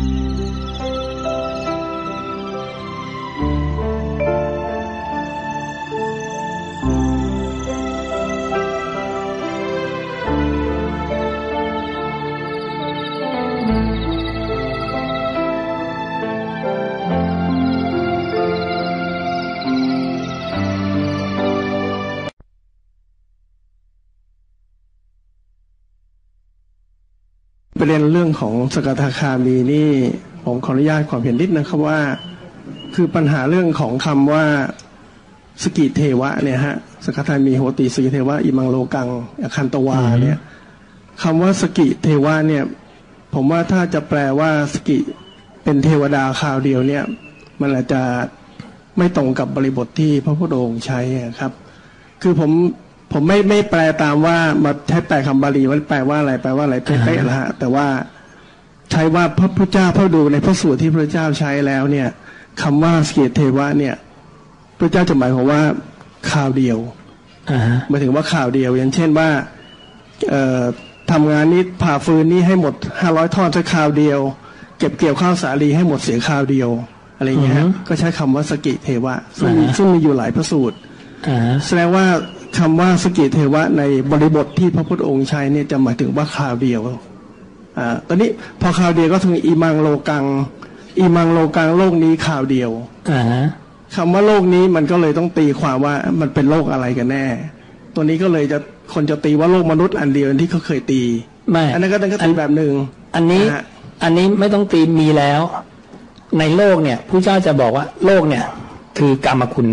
ประเด็นเรื่องของสกทาคามีนี่ผมขออนุญาตความเห็นนิดนะครับว่าคือปัญหาเรื่องของคำว่าสกิเทวะเนี่ยฮะสกทามีโหติสกิเทวะอิมังโลกังอคันตวาเนี่ยคำว่าสกิเทวะเนี่ยผมว่าถ้าจะแปลว่าสกิเป็นเทวดาคราวเดียวเนี่ยมันอาจจะไม่ตรงกับบริบทที่พระพุทธองค์ใช้ครับคือผมไม่แปลตามว่ามาใช้แปลคำบาลีว่าแปลว่าอะไรเป๊ะๆละฮะแต่ว่าใช้ว่าพระพุทธเจ้าพระดูในพระสูตรที่พระเจ้าใช้แล้วเนี่ยคำว่าสกิเทวะเนี่ยพระเจ้าจะหมายความว่าคราวเดียวหมายถึงว่าคราวเดียวอย่างเช่นว่าทำงานนี้ผ่าฟืนนี้ให้หมด500 ท่อนใช้คราวเดียวเก็บเกี่ยวข้าวสาลีให้หมดเสียคราวเดียวอะไรเงี้ยก็ใช้คำว่าสกิเทวะซึ่งมีอยู่หลายพระสูตรแสดงว่าคำว่าสกิเทวะในบริบทที่พระพุทธองค์ใช้เนี่ยจะหมายถึงว่าคราวเดียวตอนนี้พอคราวเดียวก็ถึงอิมังโลกังโลกนี้คราวเดียวคำว่าโลกนี้มันก็เลยต้องตีความว่ามันเป็นโลกอะไรกันแน่ตัวนี้ก็เลยคนจะตีว่าโลกมนุษย์อันเดียวที่เขาเคยตีไม่อันนั้นก็ตีแบบหนึ่งอันนี้ไม่ต้องตีมีแล้วในโลกเนี่ยผู้เจ้าจะบอกว่าโลกเนี่ยคือกามคุณ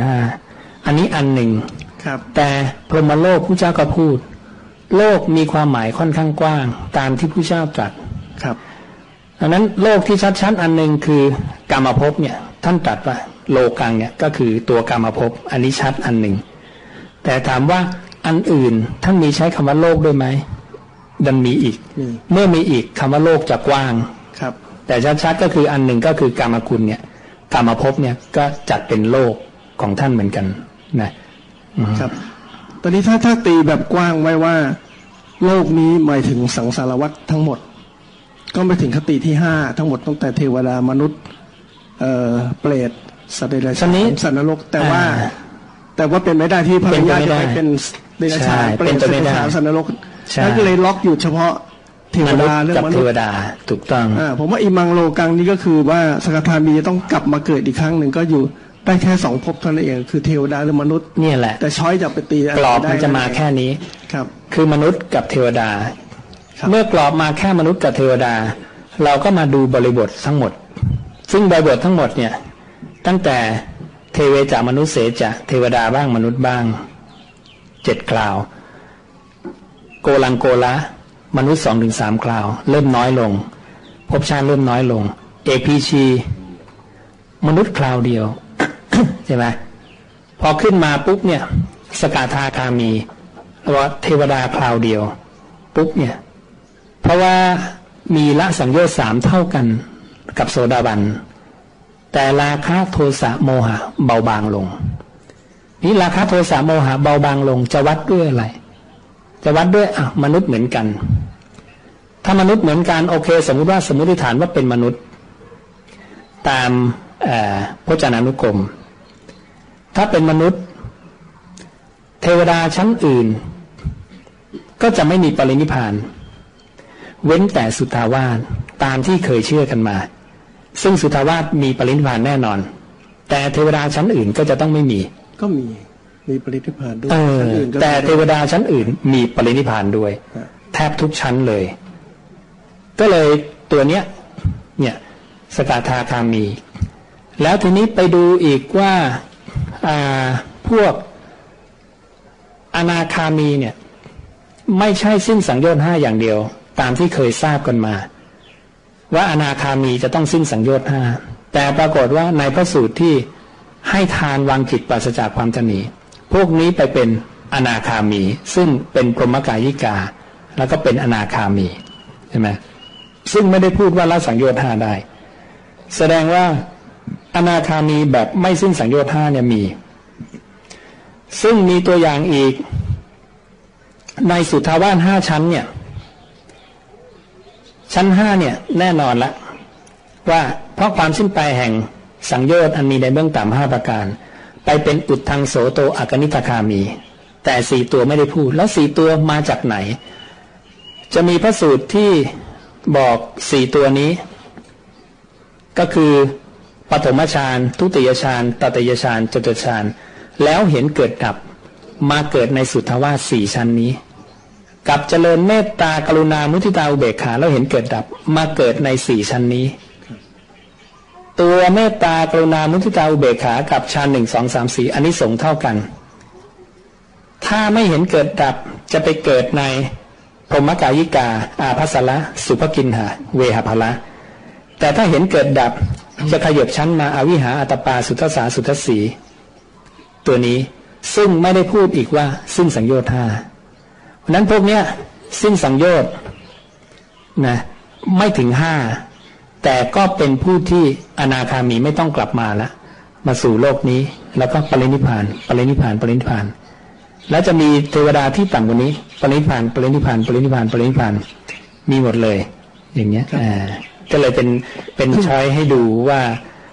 5อันนี้อันหนึ่งแต่พรหมโลกผู้เจ้าก็พูดโลกมีความหมายค่อนข้างกว้างตามที่ผู้เจ้าตรัสครับดังนั้นโลกที่ชัดๆอันหนึ่งคือกามภพเนี่ยท่านตรัสว่าโลกังเนี่ยก็คือตัวกามภพอันนี้ชัดอันหนึ่งแต่ถามว่าอันอื่นท่านมีใช้คำว่าโลกด้วยไหมดันมีอีกเมื่อมีอีกคำว่าโลกจะกว้างครับแต่ชัดๆก็คืออันหนึ่งก็คือกามคุณเนี่ยกามภพเนี่ยก็จัดเป็นโลกของท่านเหมือนกันนะครับตอนนี้ถ้าตีแบบกว้างไว้ว่าโลกนี้หมายถึงสังสารวัฏทั้งหมดก็ไปถึงคติที่5ทั้งหมดตั้งแต่เทวดามนุษย์เปรตสัตว์เดรัจฉานสัตว์นรกแต่ว่าเป็นไม่ได้ที่พระญาติจะไปเป็นเดรัจฉานเปรตสัตว์เดรัจฉานสัตว์นรกนั่นก็เลยล็อกอยู่เฉพาะเทวดาเรื่องมนุษย์เทวดาถูกต้องผมว่าอิมังโลกังนี่ก็คือว่าสกทามีจะต้องกลับมาเกิดอีกครั้งหนึ่งก็อยู่ได้แค่2ภพเท่านั้นเองคือเทวดาหรือมนุษย์นี่แหละแต่ช้อยจะไปตีกรอบมันจะมาแค่นี้ครับคือมนุษย์กับเทวดาเมื่อกรอบมาแค่มนุษย์กับเทวดาเราก็มาดูบริบททั้งหมดซึ่งบริบททั้งหมดเนี่ยตั้งแต่เทเวจามนุษย์เสจเทวดาบ้างมนุษย์บ้าง7 คราวโกลังโกละมนุษย์ 2-3 คราวเริ่มน้อยลงภพชาติเริ่มน้อยลงเอพีชีมนุษย์คราวเดียว ใช่ไหมพอขึ้นมาปุ๊บเนี่ยสกทาคามีว่าเทวดาคราวเดียวปุ๊บเนี่ยเพราะว่ามีละสังโยชน์3เท่ากันกับโสดาบันแต่ราคะโทสะโมหะเบาบางลงนี่ราคะโทสะโมหะเบาบางลงจะวัดด้วยอะไรจะวัดด้วยมนุษย์เหมือนกันถ้ามนุษย์เหมือนกันโอเคสมมติฐานว่าเป็นมนุษย์ตามพจนานุกรมถ้าเป็นมนุษย์เทวดาชั้นอื่นก็จะไม่มีปรินิพพานเว้นแต่สุทธาวาสตามที่เคยเชื่อกันมาซึ่งสุทธาวาสมีปรินิพพานแน่นอนแต่เทวดาชั้นอื่นก็จะต้องไม่มีก็มีปรินิพพานด้วยแต่เทวดาชั้นอื่นมีปรินิพพานด้วยแทบทุกชั้นเลยก็เลยตัวเนี้ยเนี่ยสกทาคามีแล้วทีนี้ไปดูอีกว่าพวกอนาคามีเนี่ยไม่ใช่สิ้นสังโยชน์5อย่างเดียวตามที่เคยทราบกันมาว่าอนาคามีจะต้องสิ้นสังโยชน์5แต่ปรากฏว่าในพระสูตรที่ให้ทานวางจิตปราศจากความตนีพวกนี้ไปเป็นอนาคามีซึ่งเป็นพรหมกายิกาแล้วก็เป็นอนาคามีใช่ไหมซึ่งไม่ได้พูดว่าละสังโยชน์5ได้แสดงว่าอนาคามีแบบไม่สิ้นสังโยชน์5เนี่ยมีซึ่งมีตัวอย่างอีกในสุทธาวาส5ชั้นเนี่ยชั้น5เนี่ยแน่นอนละว่าเพราะความสิ้นไปแห่งสังโยชน์อันมีในเบื้องต่ำ5ประการไปเป็นอุทธังโสโตอกนิทคามีแต่4ตัวไม่ได้พูดแล้ว4ตัวมาจากไหนจะมีพระสูตรที่บอก4ตัวนี้ก็คือปฐมฌานทุติยฌานตติยฌานจตุตฌานแล้วเห็นเกิดดับมาเกิดในสุทธาวาส4ชั้นนี้กับเจริญเมตตากรุณามุทิตาอุเบกขาแล้วเห็นเกิดดับมาเกิดใน4ชั้นนี้ตัวเมตตากรุณามุทิตาอุเบกขากับฌาน1 2 3 4อันนี้สงเท่ากันถ้าไม่เห็นเกิดดับจะไปเกิดในพรหมกายิกาอาภัสละสุภกินหาเวหภละแต่ถ้าเห็นเกิดดับจะขยับชั้นมาอวิหาอัตปาสุทัสสาสุทัสสีตัวนี้ซึ่งไม่ได้พูดอีกว่าสิ้นสังโยชน์5เพราะนั้นพวกเนี้ยสิ้นสังโยชน์นะไม่ถึง5แต่ก็เป็นผู้ที่อนาคามีไม่ต้องกลับมาละมาสู่โลกนี้แล้วก็ปรินิพพานปรินิพพานปรินิพพานแล้วจะมีเทวดาที่ต่ำกว่านี้ปรินิพพานปรินิพพานปรินิพพานปรินิพพานมีหมดเลยอย่างเงี้ยก็เลยเป็นช้อยให้ดูว่า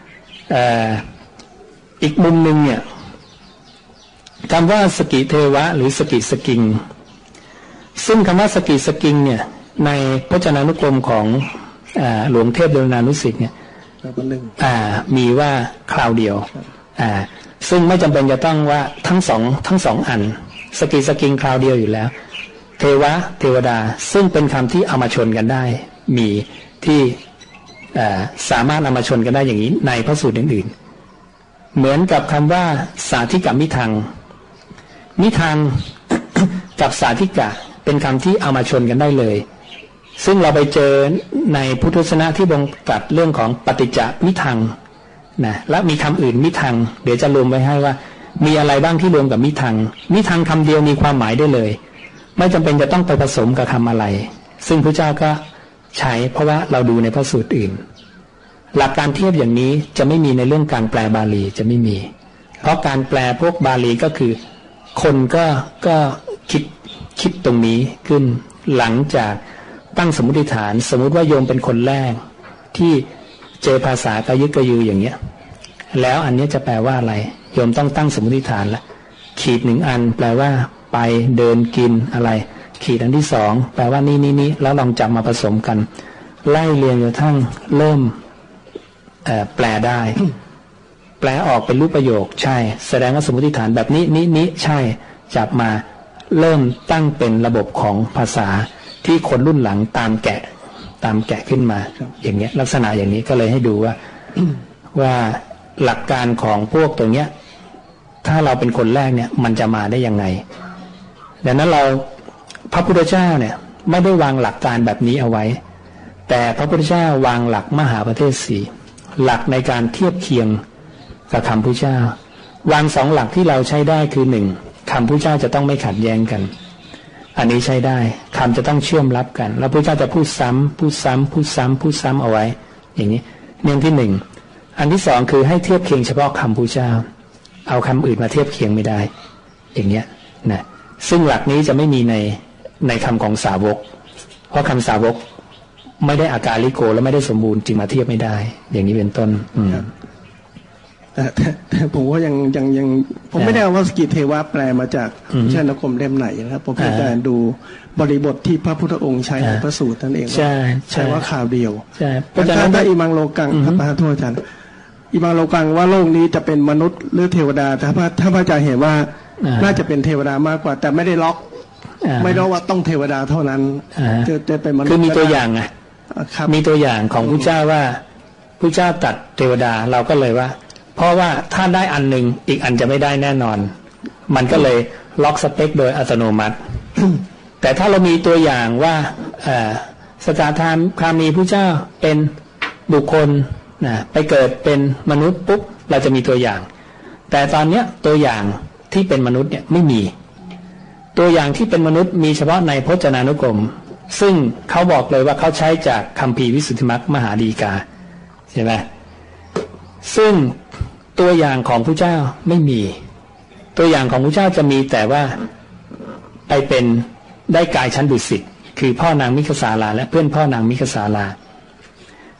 อีกมุมหนึ่งเนี่ยคำว่าสกิเทวะหรือสกิสกิงซึ่งคำว่าสกิสกิงเนี่ยในพจนานุกรมของหลวงเทพเดลนานุสิตเนี่ยมีว่าคราวเดียวซึ่งไม่จำเป็นจะต้องว่าทั้งสองอันสกิสกิงคราวเดียวอยู่แล้วเทวะเทวดาซึ่งเป็นคำที่เอามาชนกันได้มีที่สามารถเอามาชนกันได้อย่างนี้ในพระสูตรอื่นๆเหมือนกับคำว่าสาธิกะมิทังมิทัง กับสาธิกะเป็นคำที่เอามาชนกันได้เลยซึ่งเราไปเจอในพุทธศาสนาที่บ่งตรัสเรื่องของปฏิจจมิทังนะและมีคำอื่นมิทังเดี๋ยวจะรวมไว้ให้ว่ามีอะไรบ้างที่รวมกับมิทังมิทังคำเดียวมีความหมายได้เลยไม่จำเป็นจะต้องไปผสมกับคำอะไรซึ่งพระเจ้าก็ใช้เพราะว่าเราดูในพระสูตรอื่นหลักการเทียบอย่างนี้จะไม่มีในเรื่องการแปลบาลีจะไม่มีเพราะการแปลพวกบาลีก็คือคนก็คิดตรงนี้ขึ้นหลังจากตั้งสมมติฐานสมมุติว่าโยมเป็นคนแรกที่เจอภาษากระยึกกระยืออย่างเงี้ยแล้วอันนี้จะแปลว่าอะไรโยมต้องตั้งสมมติฐานละขีด1อันแปลว่าไปเดินกินอะไรขีดอันที่2แปลว่านี่แล้วลองจับมาผสมกันไล่เรียงจนกระทั่งเริ่มแปลได้ แปลออกเป็นรูปประโยคใช่แสดงว่าสมมติฐานแบบนี้ใช่จับมาเริ่มตั้งเป็นระบบของภาษาที่คนรุ่นหลังตามแกะขึ้นมาอย่างเงี้ยลักษณะอย่างนี้ก็เลยให้ดูว่า ว่าหลักการของพวกตัวเนี้ยถ้าเราเป็นคนแรกเนี่ยมันจะมาได้ยังไงดังนั้นเราพระพุทธเจ้าเนี่ยไม่ได้วางหลักการแบบนี้เอาไว้แต่พระพุทธเจ้าวางหลักมหาประเทศสี่หลักในการเทียบเคียงกับคำพุทธเจ้าวาง2หลักที่เราใช้ได้คือ1คำพุทธเจ้าจะต้องไม่ขัดแย้งกันอันนี้ใช้ได้คำจะต้องเชื่อมรับกันแล้วพระเจ้าจะพูดซ้ำเอาไว้อย่างนี้เรื่องที่1อันที่2คือให้เทียบเคียงเฉพาะคำพุทธเจ้าเอาคำอื่นมาเทียบเคียงไม่ได้อย่างเงี้ยนะซึ่งหลักนี้จะไม่มีในคำของสาวกเพราะคำสาวกไม่ได้อาการลิโกและไม่ได้สมบูรณ์จึงมาเทียบไม่ได้อย่างนี้เป็นต้นแต่ผมว่ายังผมไม่ได้เอาว่าสกิเทวะแปลมาจากชาตินครเล่มไหนนะครับผมเพียงแต่ดูบริบทที่พระพุทธองค์ใช้ในพระสูตรนั่นเองใช่ว่าข่าวเดียวเพราะฉะนั้นถ้าอิมังโลกังพระพาโทษอาจารย์อิมังโลกังว่าโลกนี้จะเป็นมนุษย์หรือเทวดาถ้าพระอาจารย์เห็นว่าน่าจะเป็นเทวดามากกว่าแต่ไม่ได้ล็อกไม่ได้ว่าต้องเทวดาเท่านั้นจะเป็นมนุษย์คือมีตัวอย่างไงมีตัวอย่างของพระเจ้าว่าพระเจ้าตัดเทวดาเราก็เลยว่าเพราะว่าถ้าได้อันหนึ่งอีกอันจะไม่ได้แน่นอนมันก็เลยล็อกสเปคโดยอัตโนมัติ แต่ถ้าเรามีตัวอย่างว่าสกทาคามีพระเจ้าเป็นบุคคลไปเกิดเป็นมนุษย์ปุ๊บเราจะมีตัวอย่างแต่ตอนเนี้ยตัวอย่างที่เป็นมนุษย์เนี่ยไม่มีตัวอย่างที่เป็นมนุษย์มีเฉพาะในพจนานุกรมซึ่งเขาบอกเลยว่าเขาใช้จากคัมภีร์วิสุทธิมรรคมหาดีกาใช่ไหมซึ่งตัวอย่างของพระเจ้าไม่มีตัวอย่างของพระเจ้าจะมีแต่ว่าไปเป็นได้กายชั้นดุสิตคือพ่อนางมิคสาลาและเพื่อนพ่อนางมิคสาลา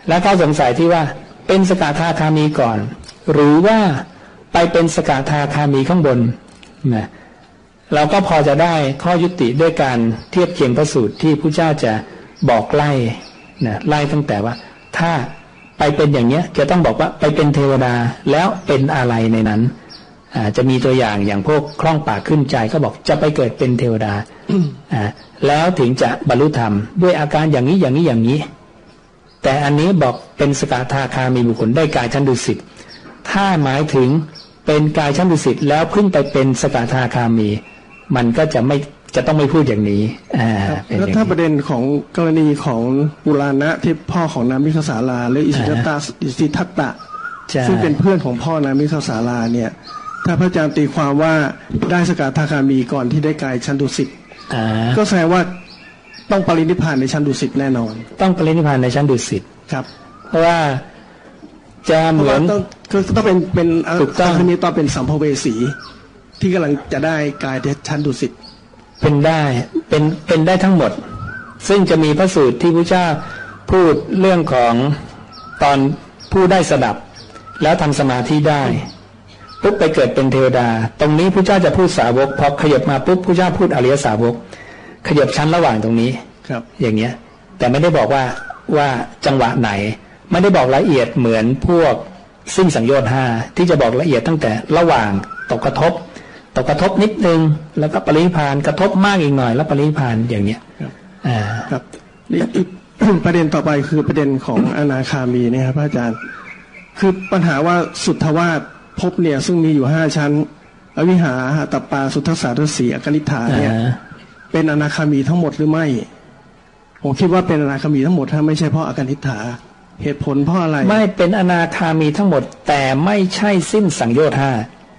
แล้วก็สงสัยที่ว่าเป็นสกทาคามีก่อนหรือว่าไปเป็นสกทาคามีข้างบนนะเราก็พอจะได้ข้อยุติด้วยการเทียบเคียงพระสูตรที่พระเจ้าจะบอกไล่นะไล่ตั้งแต่ว่าถ้าไปเป็นอย่างเนี้ยจะต้องบอกว่าไปเป็นเทวดาแล้วเป็นอะไรในนั้นจะมีตัวอย่างพวกคล่องปากขึ้นใจก็บอกจะไปเกิดเป็นเทวดาแล้วถึงจะบรรลุธรรมด้วยอาการอย่างนี้อย่างนี้อย่างนี้แต่อันนี้บอกเป็นสกทาคามีบุคคลได้กายชั้นดุสิตถ้าหมายถึงเป็นกายชั้นดุสิตแล้วเพิ่งไปเป็นสกทาคามีมันก็จะต้องไม่พูดอย่างนี้แล้วถ้าประเด็นของกรณีของปุราณะที่พ่อของนามิคสาลาหรืออิสิทัตตะซึ่งเป็นเพื่อนของพ่อนามิคสาลาเนี่ยถ้าพระอาจารย์ตีความว่าได้สกทาคามีก่อนที่ได้กายชั้นดุสิตก็แสดงว่าต้องปรินิพพานในชั้นดุสิตแน่นอนต้องปรินิพพานในชั้นดุสิตครับเพราะว่าจะเหมือนต้องเป็นถูกต้องนี้ต้องเป็นสัมภเวสีที่กำลังจะได้กายชั้นดุสิตเป็นได้ทั้งหมดซึ่งจะมีพระสูตรที่พระเจ้าพูดเรื่องของตอนผู้ได้สดับแล้วทำสมาธิได้ปุ๊บไปเกิดเป็นเทวดาตรงนี้พระเจ้าจะพูดสาวกพอขยับมาปุ๊บพระเจ้าพูดอริยสาวกขยับชั้นระหว่างตรงนี้ครับอย่างเงี้ยแต่ไม่ได้บอกว่าจังหวะไหนไม่ได้บอกละเอียดเหมือนพวกสิ้นสังโยชน์5ที่จะบอกละเอียดตั้งแต่ระหว่างตกกระทบนิดนึงแล้วก็ปรินิพพานกระทบมากอีกหน่อยแล้วปรินิพพานอย่างเนี้ยครับอีกประเด็นต่อไปคือประเด็นของอนาคามีนะครับพระอาจารย์คือปัญหาว่าสุทธวาสภพเนี่ยซึ่งมีอยู่5ชั้นอวิหาตัปปาสุทธสาทสีอกนิฏฐาเนี่ยเป็นอนาคามีทั้งหมดหรือไม่ผมคิดว่าเป็นอนาคามีทั้งหมดถ้าไม่ใช่เพราะอกนิฏฐาเหตุผลเพราะอะไรไม่เป็นอนาคามีทั้งหมดแต่ไม่ใช่สิ้นสังโยชน์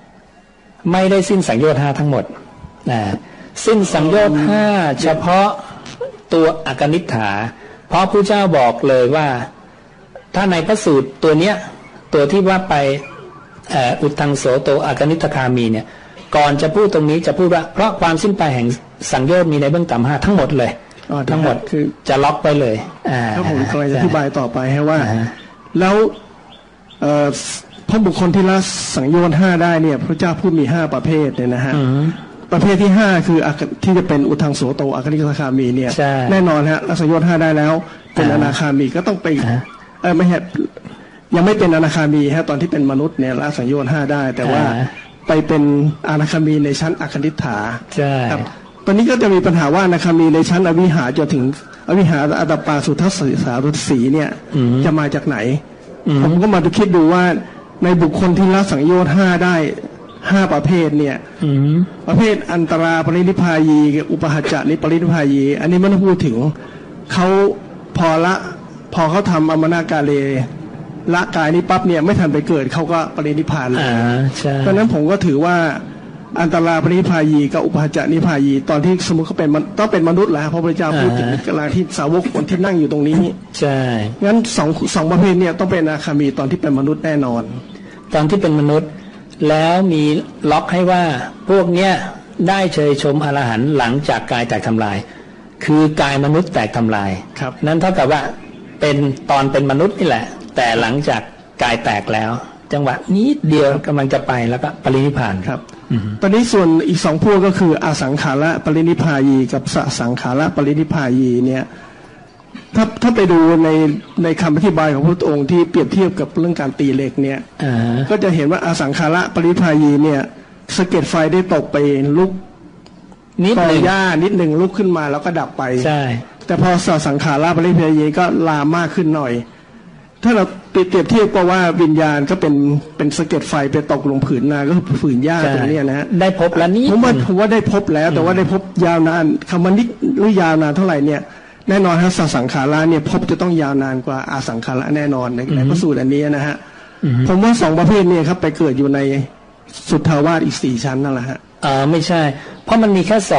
5ไม่ได้สิ้นสังโยชน์5ทั้งหมดสิ้นสังโยชน์5เฉพาะตัวอกนิฏฐาเพราะพระเจ้าบอกเลยว่าถ้าในพระสูตรตัวเนี้ยตัวที่ว่าไปอุทังโสโตอกนิฏฐคามีเนี่ยก่อนจะพูดตรงนี้จะพูดว่าเพราะความสิ้นไปแห่งสังโยชน์มีในเบื้องต่ำ5ทั้งหมดเลยทั้งหมดคือจะล็อกไปเลยถ้าผมกำลังจะอธิบายต่อไปให้ว่าแล้วพระบุคคลที่ละสังโยชน์5ได้เนี่ยพระเจ้าพูดมี5ประเภทเนี่ยนะฮะประเภทที่5คือที่จะเป็นอุทังโสโตอกนิฏฐคามีเนี่ยแน่นอนฮะละสังโยชน์5ได้แล้วเป็นอนาคามีก็ต้องไปไม่ใช่ยังไม่เป็นอนาคามีฮะตอนที่เป็นมนุษย์เนี่ยละสังโยชน์5ได้แต่ว่าไปเป็นอนาคามีในชั้นอกนิฏฐาครับตอนนี้ก็จะมีปัญหาว่าอนาคามีในชั้นอวิหาจนถึงอวิหาอัตตปาสุทัสสารุสีเนี่ยจะมาจากไหนผมก็มาดูคิดดูว่าในบุคคลที่ละสังโยชน์5ได้5ประเภทเนี่ยประเภทอันตราปรินิพพายีอุปหัจจะนิปรินิพพายีอันนี้ไม่ต้องพูดถึงเขาพอเขาทำอมนากาเลละกายนี้ปั๊บเนี่ยไม่ทันไปเกิดเขาก็ปรินิพพานเลยเพราะนั้นผมก็ถือว่าอันตราปรินิพพายีกับอุปหัจจะนิพพายีตอนที่สมมติเขาเป็นต้องเป็นมนุษย์แหละเพราะพระเจ้าพูดถึงกลางที่สาวกคนที่นั่งอยู่ตรงนี้ใช่งั้นสองประเภทเนี่ยต้องเป็นอนาคามีตอนที่เป็นมนุษย์แน่นอนตอนที่เป็นมนุษย์แล้วมีล็อกให้ว่าพวกเนี้ยได้เชยชมอรหันต์หลังจากกายแตกทำลายคือกายมนุษย์แตกทำลายครับนั้นเท่ากับว่าเป็นตอนเป็นมนุษย์นี่แหละแต่หลังจากกายแตกแล้วจังหวะนิดเดียวกำลังจะไปแล้วก็ปรินิพพานครับตอนนี้ส่วนอีก2พวกก็คืออสังขาระปรินิพพายีกับสสังขาระปรินิพพายีเนี่ยถ้าไปดูในคำอธิบายของพระองค์ที่เปรียบเทียบกับเรื่องการตีเหล็กเนี่ยก็จะเห็นว่าอสังขาระปรินิพพายีเนี่ยสะเก็ดไฟได้ตกไปลุกนิดหนึ่งนิดหนึ่งลุกขึ้นมาแล้วก็ดับไปใช่แต่พอสังขาระปรินิพพายีก็ลามมากขึ้นหน่อยถ้าเราเปรียบเทียบก็ว่าวิญญาณก็เป็นสะเก็ดไฟไปตกลงผืนนาก็คือผืนหญ้าตรงนี้นะฮะได้พบแล้วนี่ผมว่าได้พบแล้วแต่ว่าได้พบยาวนานคำว่านิดหรือยาวนานเท่าไหร่เนี่ยแน่นอนฮะสังขาระเนี่ยพบจะต้องยาวนานกว่าอสังขาระแน่นอนในพระสูตรอันนี้นะฮะผมว่า2ประเภทเนี่ยครับไปเกิดอยู่ในสุทธาวาสอีก4ชั้นนั่นแหละฮะไม่ใช่เพราะมันมีแค่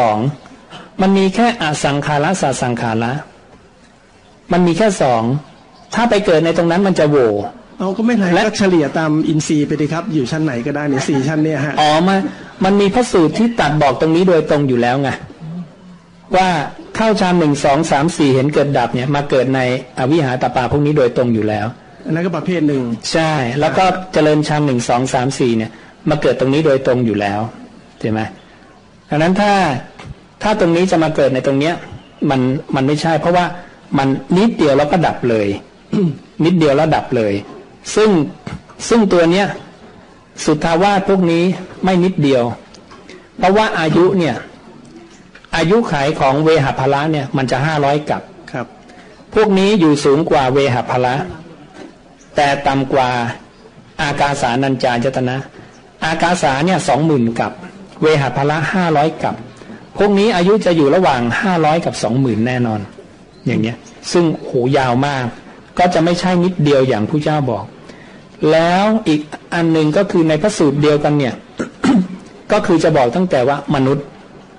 2มันมีแค่อสังขาระสสังขาระมันมีแค่2ถ้าไปเกิดในตรงนั้นมันจะโหว่ก็ไม่ไรก็เฉลี่ยตามอินทรีย์ไปดีครับอยู่ชั้นไหนก็ได้เนี่ย4ชั้นเนี่ยฮะมันมีพระสูตรที่ตัดบอกตรงนี้โดยตรงอยู่แล้วไงว่าเข้าฌาน1 2 3 4เห็นเกิดดับเนี่ยมาเกิดในอวิหาตปาพวกนี้โดยตรงอยู่แล้วอันนั้นก็ประเภทหนึ่งใช่แล้วก็เจริญฌาน1 2 3 4เนี่ยมาเกิดตรงนี้โดยตรงอยู่แล้วใช่ไหมดังนั้นถ้าตรงนี้จะมาเกิดในตรงเนี้ยมันไม่ใช่เพราะว่ามันนิดเดียวแล้วก็ดับเลย นิดเดียวแล้วดับเลยซึ่งตัวเนี้ยสุทธาวาสพวกนี้ไม่นิดเดียวเพราะว่าอายุเนี่ยอายุขัยของเวหภละเนี่ยมันจะ500กับครับพวกนี้อยู่สูงกว่าเวหภละแต่ต่ำกว่าอากาสานัญจายตนะอากาสาเนี่ย20,000กับเวหภละ500กับพวกนี้อายุจะอยู่ระหว่าง500กับ20,000แน่นอนอย่างเนี้ยซึ่งโหยาวมากก็จะไม่ใช่นิดเดียวอย่างผู้เจ้าบอกแล้วอีกอันหนึ่งก็คือในพระสูตรเดียวกันเนี่ย ก็คือจะบอกตั้งแต่ว่ามนุษย์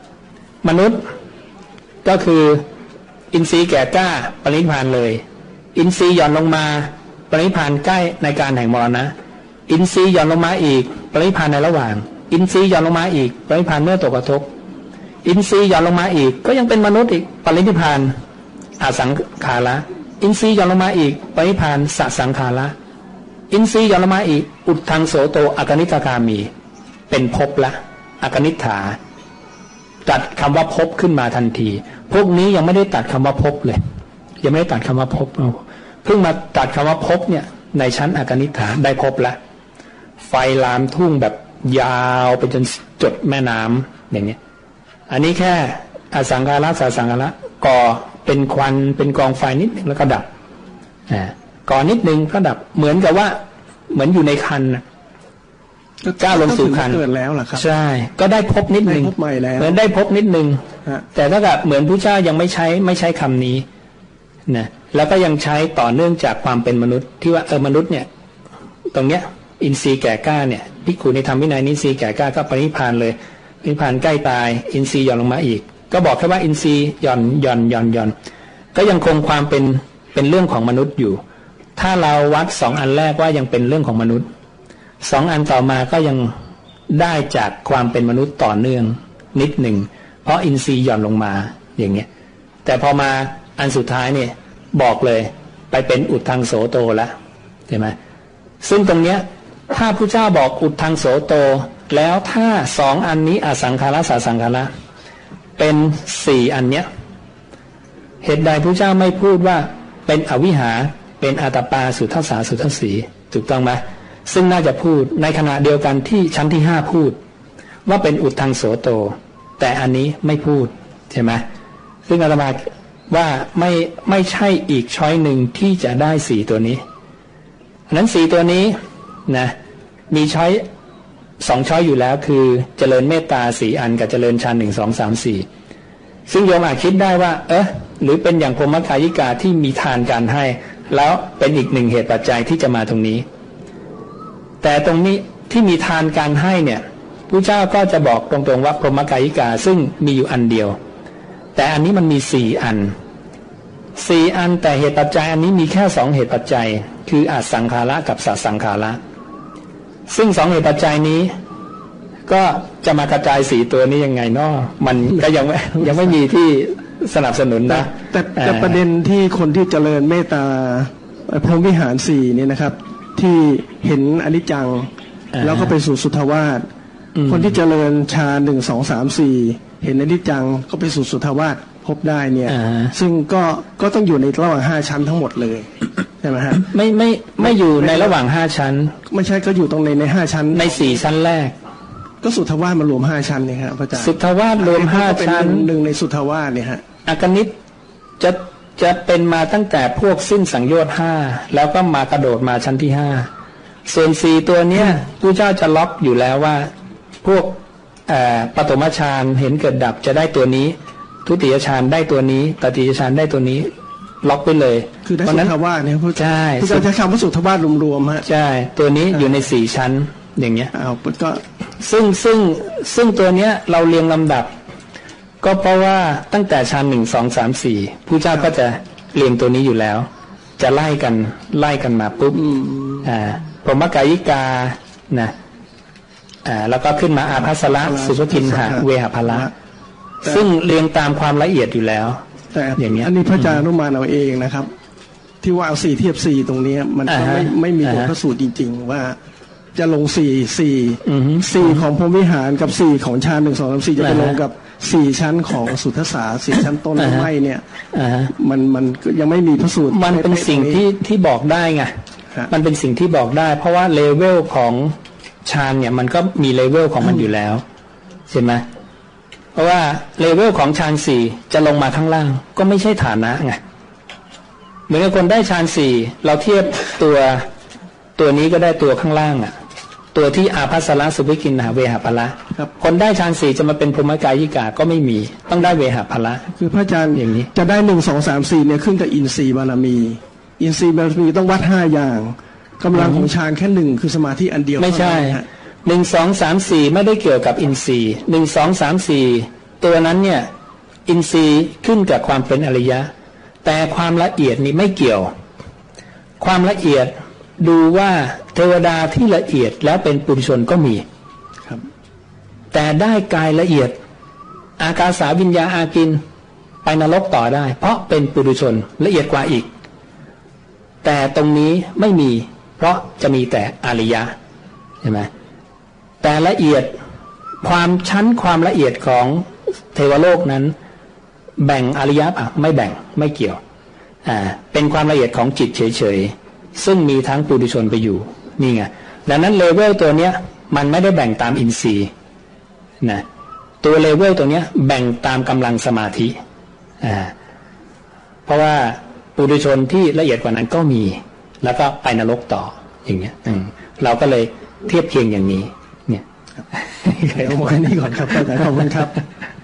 ก็คืออินทรีย์แก่กล้าปรินิพพานเลยอินทรีย์หย่อนลงมาปรินิพพานใกล้ในการแห่งมรณะอินทรีย์หย่อนลงมาอีกปรินิพพานในระหว่างอินทรีย์หย่อนลงมาอีกปรินิพพานเมื่อตกกระทบอินทรีย์หย่อนลงมาอีกก็ยังเป็นมนุษย์อีกปรินิพพานอสังขาระอินทรีย์หย่อนลงมาอีกปรินิพพานสสังขาระอินทรีย์หย่อนลงมาอีกอุทธังโสโตอกนิฏฐคามีเป็นภพละอกนิฏฐาตัดคำว่าภพขึ้นมาทันทีพวกนี้ยังไม่ได้ตัดคำว่าภพเลยยังไม่ได้ตัดคำว่าภพเพิ่งมาตัดคำว่าภพเนี่ยในชั้นอกนิฏฐาได้ภพละไฟลามทุ่งแบบยาวไปจนจดแม่น้ำอย่างนี้อันนี้แค่อสังขาระสสังขาระก่อเป็นควันเป็นกองไฟนิดนึงแล้วก็ดับก่อนิดนึงก็ดับเหมือนกับว่าเหมือนอยู่ในคันก้าวลงสู่คันเกิดแล้วล่ะครับใช่ก็ได้พบนิดนึงเหมือนได้พบนิดนึงแต่ถ้ากับเหมือนพระเจ้ายังไม่ใช้คำนี้นะแล้วก็ยังใช้ต่อเนื่องจากความเป็นมนุษย์ที่ว่ามนุษย์เนี่ยตรงเนี้ยอินทรีย์แก่กล้าเนี่ยภิกขุในธรรมวินัยนี้อินทรีย์แก่กล้าก็ปรินิพพานเลยปรินิพพานใกล้ตายอินทรีย์หย่อนลงมาอีกก็บอกแค่ว่าอินทรีย์หย่อนก็ยังคงความเป็นเรื่องของมนุษย์อยู่ถ้าเราวัด2 อันแรกว่ายังเป็นเรื่องของมนุษย์2 อันต่อมาก็ยังได้จากความเป็นมนุษย์ต่อเนื่องนิดหนึ่งเพราะอินทรีย์หย่อนลงมาอย่างเงี้ยแต่พอมาอันสุดท้ายเนี่ยบอกเลยไปเป็นอุทธังโสโตแล้วใช่ไหมซึ่งตรงเนี้ยถ้าพระเจ้าบอกอุทธังโสโตแล้วถ้า2 อันนี้อสังขาระสสังขาระเป็น4 อันเนี้ยเหตุใดพระเจ้าไม่พูดว่าเป็นอวิหาเป็นอาตปาสุทัสสาสุทัสสีถูกต้องไหมซึ่งน่าจะพูดในขณะเดียวกันที่ชั้นที่5พูดว่าเป็นอุทธังโสโตแต่อันนี้ไม่พูดใช่ไหมซึ่งอาตมาว่าไม่ใช่อีกช้อยหนึ่งที่จะได้4 ตัวนี้นั้น4 ตัวนี้นะมีช้อย2 ช้อยอยู่แล้วคือเจริญเมตตา4 อันกับเจริญฌาน1 2 3 4ซึ่งโยมอาจคิดได้ว่าหรือเป็นอย่างพรหมกายิกาที่มีทานการให้แล้วเป็นอีก1 เหตุปัจจัยที่จะมาตรงนี้แต่ตรงนี้ที่มีทานการให้เนี่ยพระเจ้าก็จะบอกตรงๆว่าพรหมกายิกาซึ่งมีอยู่อันเดียวแต่อันนี้มันมี4 อันแต่เหตุปัจจัยอันนี้มีแค่2 เหตุปัจจัยคืออสังขาระกับสสังขาระซึ่ง2 เหตุปัจจัยนี้ก็จะมากระจาย4 ตัวนี้ยังไงเนาะมันก็ยังไม่มีที่สนับสนุนนะแต่ประเด็นที่คนที่เจริญเมตตาพรหมวิหาร4เนี่ยนะครับที่เห็นอนิจจังแล้วก็ไปสู่สุทธวาสคนที่เจริญฌาน1 2 3 4เห็นอนิจจังก็ไปสู่สุทธวาสพบได้เนี่ยซึ่งก็ต้องอยู่ในระหว่าง5 ชั้นทั้งหมดเลยใช่ไหมฮะไม่อยู่ในระหว่าง5 ชั้นไม่ใช่ก็อยู่ตรงใน5 ชั้นใน4 ชั้นแรกก็สุทธวาสมารวม5 ชั้นนี่ครับพระอาจารย์สุทธวาสรวม5 ชั้นหนึ่งในสุทธวาสเนี่ยฮะอกนิฏจะเป็นมาตั้งแต่พวกสิ้นสังโยชน์5แล้วก็มากระโดดมาชั้นที่5ส่วน4 ตัวเนี้ยพระเจ้าจะล็อกอยู่แล้วว่าพวกปฐมฌานเห็นเกิดดับจะได้ตัวนี้ทุติยฌานได้ตัวนี้ตติยฌานได้ตัวนี้ล็อกไปเลยคือได้สุทธวาสเนี่ยใช่พระเจ้าใช้คำว่าสุทธวาสรวมๆฮะใช่ตัวนี้อยู่ใน4 ชั้นอย่างเงี้ยก็ซึ่งตัวเนี้ยเราเรียงลำดับก็เพราะว่าตั้งแต่ฌาน1 2 3 4ผู้เจ้าก็จะเรียงตัวนี้อยู่แล้วจะไล่กันมาปุ๊บพรหมกายิกานะแล้วก็ขึ้นมาอาภัสสระสุภกินหะเวหภละซึ่งเรียงตามความละเอียดอยู่แล้วแต่อย่างนี้อันนี้พระอาจารย์อนุมานเอาเองนะครับที่ว่าเอา4เทียบ4ตรงนี้มันก็ไม่มีในพระสูตรจริงๆว่าจะลง4ของพรหมวิหารกับ4ของฌาน1 2 3 4จะไปลงกับ4ชั้นของสุทธศาสตร์4ชั้นต้นหรือไม่เนี่ยมันยังไม่มีพระสูตรมันเป็นสิ่งที่บอกได้ไงมันเป็นสิ่งที่บอกได้เพราะว่าเลเวลของฌานเนี่ยมันก็มีเลเวลของมันอยู่แล้วใช่ไหมเพราะว่าเลเวลของฌาน4จะลงมาข้างล่างก็ไม่ใช่ฐานะไงเหมือนกับคนได้ฌาน4เราเทียบตัวนี้ก็ได้ตัวข้างล่างอ่ะตัวที่อาภัสสระสุภิกินหาเวหาภละคนได้ฌาน4จะมาเป็นพรหมกายิกาก็ไม่มีต้องได้เวหาภละคือพระอาจารย์อย่างนี้จะได้1 2 3 4เนี่ยขึ้นกับอินทรีย์บารมีอินทรีย์บารมีต้องวัด5อย่างกำลังของฌานแค่1คือสมาธิอันเดียวไม่ใช่1 2 3 4ไม่ได้เกี่ยวกับอินทรีย์1 2 3 4ตัวนั้นเนี่ยอินทรีย์ขึ้นกับความเป็นอริยะแต่ความละเอียดนี่ไม่เกี่ยวความละเอียดดูว่าเทวดาที่ละเอียดแล้วเป็นปุถุชนก็มีครับแต่ได้กายละเอียดอากาสาวิญญาอากินไปนรกต่อได้เพราะเป็นปุถุชนละเอียดกว่าอีกแต่ตรงนี้ไม่มีเพราะจะมีแต่อริยะใช่ไหมแต่ละเอียดความละเอียดของเทวโลกนั้นแบ่งอริยะป่ะไม่แบ่งไม่เกี่ยวเป็นความละเอียดของจิตเฉยๆซึ่งมีทั้งปุถุชนไปอยู่นี่ไงดังนั้นเลเวลตัวเนี้ยมันไม่ได้แบ่งตามอินทรีย์นะตัวเลเวลตัวเนี้ยแบ่งตามกำลังสมาธิเพราะว่าปุถุชนที่ละเอียดกว่านั้นก็มีแล้วก็ไปนรกต่ออย่างเงี้ยเราก็เลยเทียบเคียงอย่างนี้เนี่ยเอาไว้นี่ก่อนครับอาจารย์ขอบคุณครับ